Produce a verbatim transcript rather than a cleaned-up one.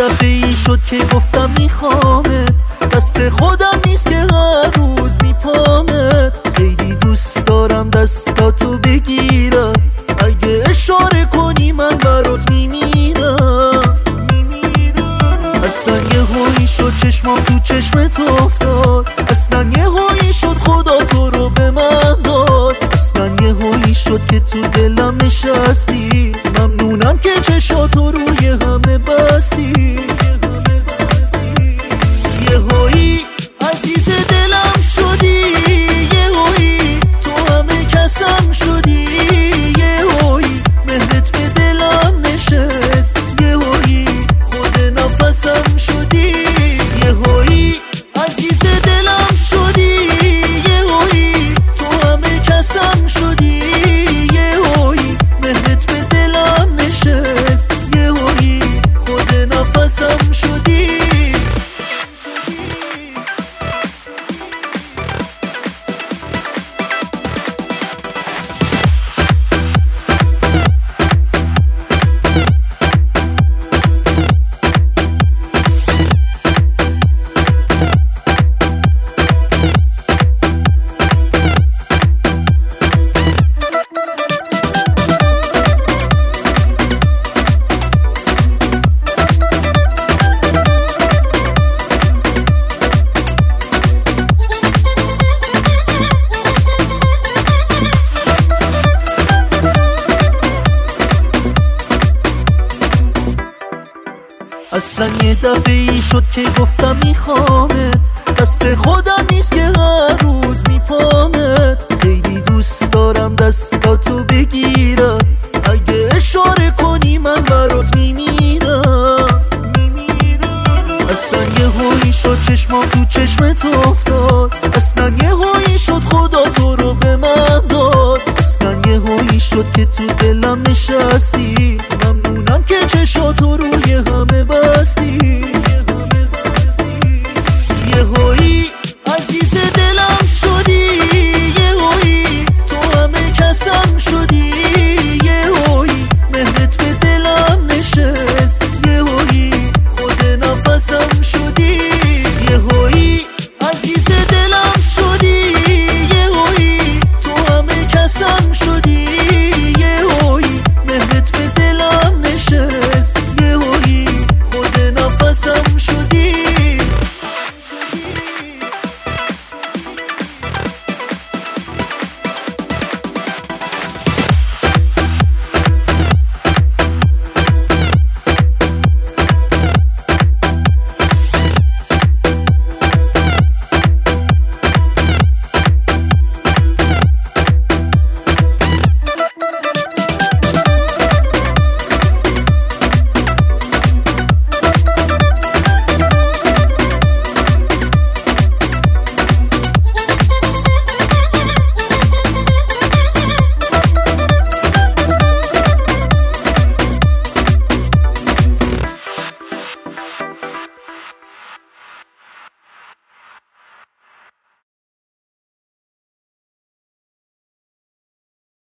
دفعه ای شد که گفتم میخوامت، دست خودم نیست که هر روز میپامت. خیلی دوست دارم دستاتو بگیرم، اگه اشاره کنی من برات میمیرم. اصلا یه هایی شد چشمام تو چشمت افتاد، اصلا یه هایی شد خدا تو رو به من داد. اصلا یه هایی شد که تو دلم نشستی، ممنونم که چشاتو روی همه بستی. یه هایی عزیز دلم شدی، یه هایی تو همه کسم شدی، یه هایی مهرت به دلم نشست، یه هایی خود نفسم شدی. یه هایی عزیز دلم شدی، یه هایی تو همه کسم شدی، یه هایی مهرت به دلم نشست، یه هایی خود نفسم شدی. اصلا یه دفعه ای شد که گفتم میخوامت، دست خودم نیست که هر روز میپامت. خیلی دوست دارم دستاتو بگیرم، اگه اشاره کنی من برات میمیرم. اصلا یه هایی شد چشمام تو چشمت افتاد، اصلا یه هایی شد خدا تو رو به من داد. اصلا یه هایی شد که تو دلم نشستی،